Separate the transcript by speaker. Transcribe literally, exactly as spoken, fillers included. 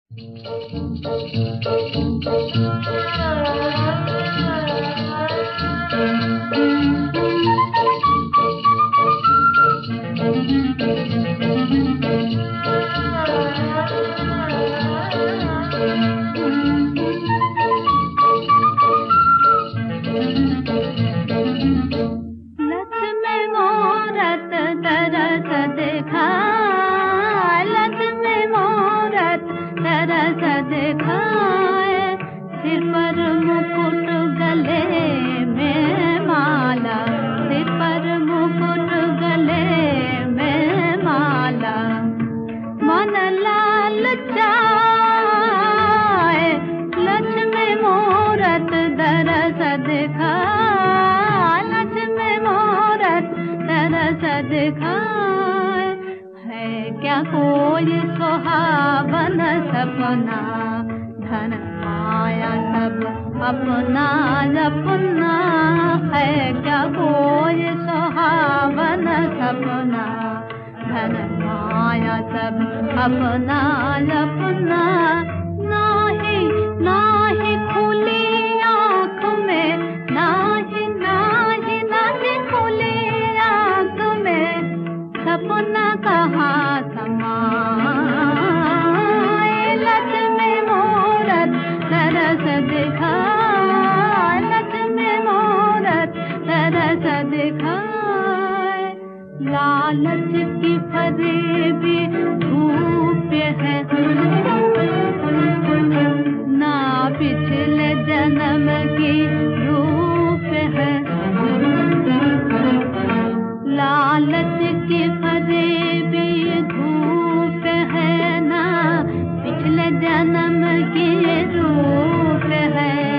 Speaker 1: सिर पर मुकुट गले में माला, सिर पर मुकुट गले में माला, मन लाल चाय लक्ष्मी मूरत दरस दिखाए, लक्ष्मी मूरत दरस दिखाए। है क्या कोई सुहावन सपना, धन माया सब अपना अपना, है क्या कोई सुहावन सपना, धन माया सब अपना अपना। नाही नाही खुली आँख में, नाही नाही नाही खुली आँख में, सपना कहाँ समाए। लक्ष्मी मूरत दरस दिखाए, लक्ष्मी मूरत दरस दिखाए। लालच की फरेबी धूप है, ना पिछले जन्म की रूप है। लालच की फरेबी धूप है, ना पिछले जन्म की रूप है।